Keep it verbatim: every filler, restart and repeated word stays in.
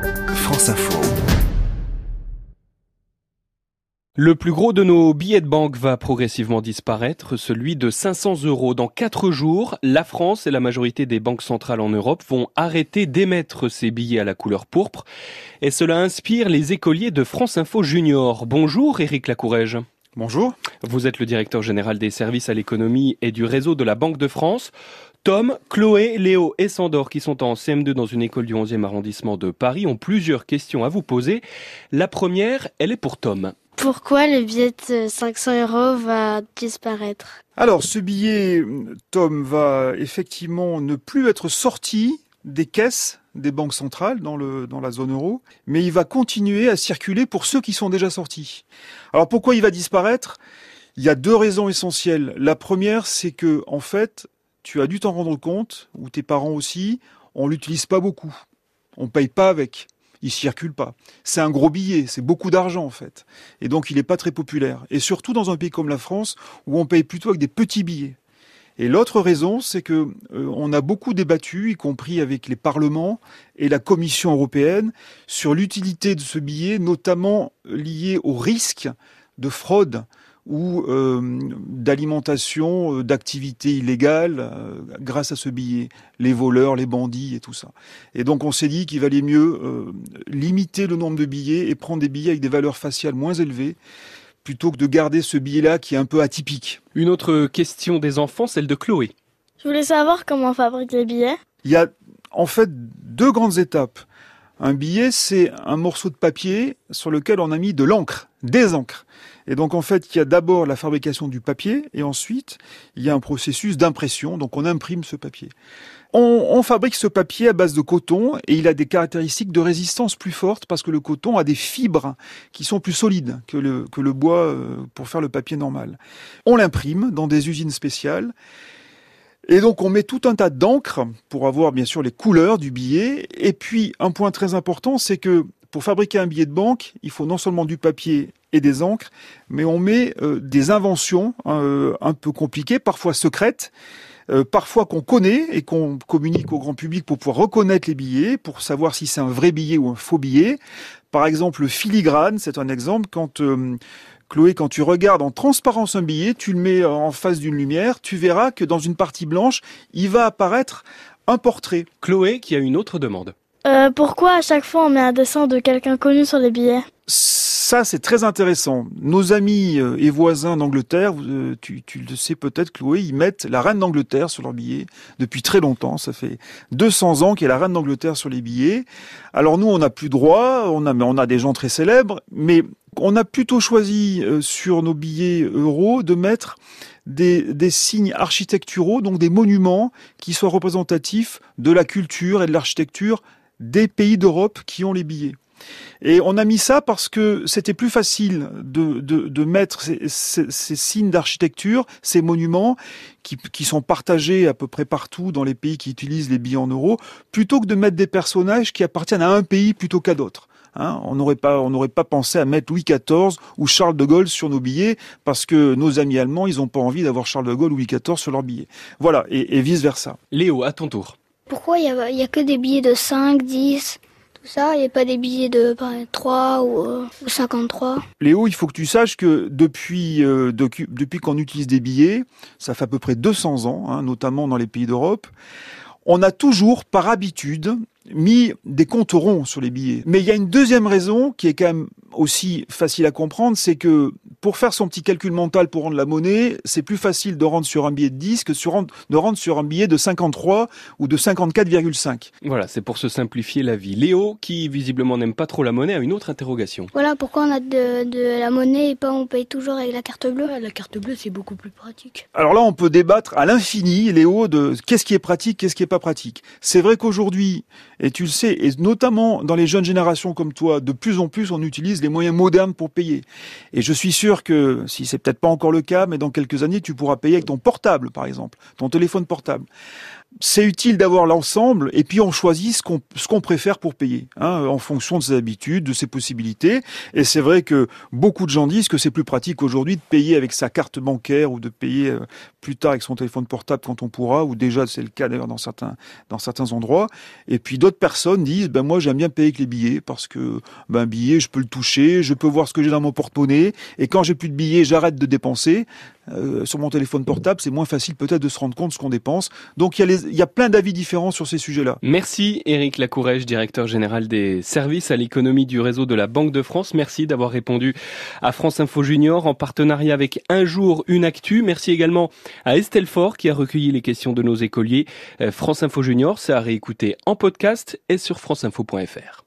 France Info. Le plus gros de nos billets de banque va progressivement disparaître, celui de cinq cents euros. Dans quatre jours, la France et la majorité des banques centrales en Europe vont arrêter d'émettre ces billets à la couleur pourpre. Et cela inspire les écoliers de France Info Junior. Bonjour Éric Lacourège. Bonjour. Vous êtes le directeur général des services à l'économie et du réseau de la Banque de France. Tom, Chloé, Léo et Sandor, qui sont en C M deux dans une école du onzième arrondissement de Paris, ont plusieurs questions à vous poser. La première, elle est pour Tom. Pourquoi le billet de cinq cents euros va disparaître ? Alors, ce billet, Tom, va effectivement ne plus être sorti des caisses des banques centrales dans, le, dans la zone euro, mais il va continuer à circuler pour ceux qui sont déjà sortis. Alors, pourquoi il va disparaître ? Il y a deux raisons essentielles. La première, c'est que, en fait, tu as dû t'en rendre compte, ou tes parents aussi, on l'utilise pas beaucoup. On paye pas avec. Il circule pas. C'est un gros billet, c'est beaucoup d'argent en fait. Et donc il n'est pas très populaire. Et surtout dans un pays comme la France, où on paye plutôt avec des petits billets. Et l'autre raison, c'est que euh, on a beaucoup débattu, y compris avec les parlements et la Commission européenne, sur l'utilité de ce billet, notamment lié au risque de fraude ou euh, d'alimentation euh, d'activités illégales euh, grâce à ce billet, les voleurs, les bandits et tout ça. Et donc on s'est dit qu'il valait mieux euh, limiter le nombre de billets et prendre des billets avec des valeurs faciales moins élevées, plutôt que de garder ce billet-là qui est un peu atypique. Une autre question des enfants, celle de Chloé. Je voulais savoir comment on fabrique les billets. Il y a en fait deux grandes étapes. Un billet, c'est un morceau de papier sur lequel on a mis de l'encre, des encres. Et donc en fait, il y a d'abord la fabrication du papier et ensuite, il y a un processus d'impression, donc on imprime ce papier. On, on fabrique ce papier à base de coton et il a des caractéristiques de résistance plus fortes parce que le coton a des fibres qui sont plus solides que le, que le bois euh, pour faire le papier normal. On l'imprime dans des usines spéciales. Et donc on met tout un tas d'encre pour avoir bien sûr les couleurs du billet. Et puis un point très important, c'est que pour fabriquer un billet de banque, il faut non seulement du papier et des encres, mais on met euh, des inventions euh, un peu compliquées, parfois secrètes, euh, parfois qu'on connaît et qu'on communique au grand public pour pouvoir reconnaître les billets, pour savoir si c'est un vrai billet ou un faux billet. Par exemple, le filigrane, c'est un exemple quand... Euh, Chloé, quand tu regardes en transparence un billet, tu le mets en face d'une lumière, tu verras que dans une partie blanche, il va apparaître un portrait. Chloé qui a une autre demande. Euh, pourquoi à chaque fois on met un dessin de quelqu'un connu sur les billets ? Ça, c'est très intéressant. Nos amis et voisins d'Angleterre, tu, tu le sais peut-être, Chloé, ils mettent la reine d'Angleterre sur leurs billets depuis très longtemps. Ça fait deux cents ans qu'il y a la reine d'Angleterre sur les billets. Alors nous, on n'a plus droit, on a, on a des gens très célèbres, mais on a plutôt choisi euh, sur nos billets euros de mettre des, des signes architecturaux, donc des monuments qui soient représentatifs de la culture et de l'architecture des pays d'Europe qui ont les billets. Et on a mis ça parce que c'était plus facile de, de, de mettre ces, ces, ces signes d'architecture, ces monuments qui, qui sont partagés à peu près partout dans les pays qui utilisent les billets en euros, plutôt que de mettre des personnages qui appartiennent à un pays plutôt qu'à d'autres. Hein, on n'aurait pas, on n'aurait pas pensé à mettre Louis quatorze ou Charles de Gaulle sur nos billets parce que nos amis allemands, ils n'ont pas envie d'avoir Charles de Gaulle ou Louis quatorze sur leurs billets. Voilà, et, et vice versa. Léo, à ton tour. Pourquoi il y a, y a que des billets de cinq, dix, tout ça, il n'y a pas des billets de trois ou, euh, ou cinquante-trois? Léo, il faut que tu saches que depuis, euh, de, depuis qu'on utilise des billets, ça fait à peu près deux cents ans, hein, notamment dans les pays d'Europe, on a toujours, par habitude, mis des comptes ronds sur les billets. Mais il y a une deuxième raison qui est quand même aussi facile à comprendre, c'est que pour faire son petit calcul mental pour rendre la monnaie, c'est plus facile de rendre sur un billet de dix que sur, de rendre sur un billet de cinquante-trois ou de cinquante-quatre virgule cinq. Voilà, c'est pour se simplifier la vie. Léo, qui visiblement n'aime pas trop la monnaie, a une autre interrogation. Voilà, pourquoi on a de, de la monnaie et pas on paye toujours avec la carte bleue? Ouais, la carte bleue, c'est beaucoup plus pratique. Alors là, on peut débattre à l'infini, Léo, de qu'est-ce qui est pratique, qu'est-ce qui est pas pratique. C'est vrai qu'aujourd'hui, et tu le sais, et notamment dans les jeunes générations comme toi, de plus en plus, on utilise les moyens modernes pour payer. Et je suis sûr que, si c'est peut-être pas encore le cas, mais dans quelques années, tu pourras payer avec ton portable, par exemple, ton téléphone portable. c'est utile d'avoir l'ensemble et puis on choisit ce qu'on ce qu'on préfère pour payer, hein, en fonction de ses habitudes, de ses possibilités. Et c'est vrai que beaucoup de gens disent que c'est plus pratique aujourd'hui de payer avec sa carte bancaire ou de payer euh, plus tard avec son téléphone portable quand on pourra, ou déjà c'est le cas d'ailleurs dans certains dans certains endroits. Et puis d'autres personnes disent ben moi j'aime bien payer avec les billets parce que ben un billet je peux le toucher, je peux voir ce que j'ai dans mon porte-monnaie et quand j'ai plus de billets j'arrête de dépenser. Euh, sur mon téléphone portable, c'est moins facile peut-être de se rendre compte de ce qu'on dépense. Donc il y a les, il y a plein d'avis différents sur ces sujets-là. Merci Éric Lacourège, directeur général des services à l'économie du réseau de la Banque de France. Merci d'avoir répondu à France Info Junior en partenariat avec Un jour, une actu. Merci également à Estelle Faure qui a recueilli les questions de nos écoliers. France Info Junior, c'est à réécouter en podcast et sur franceinfo point fr.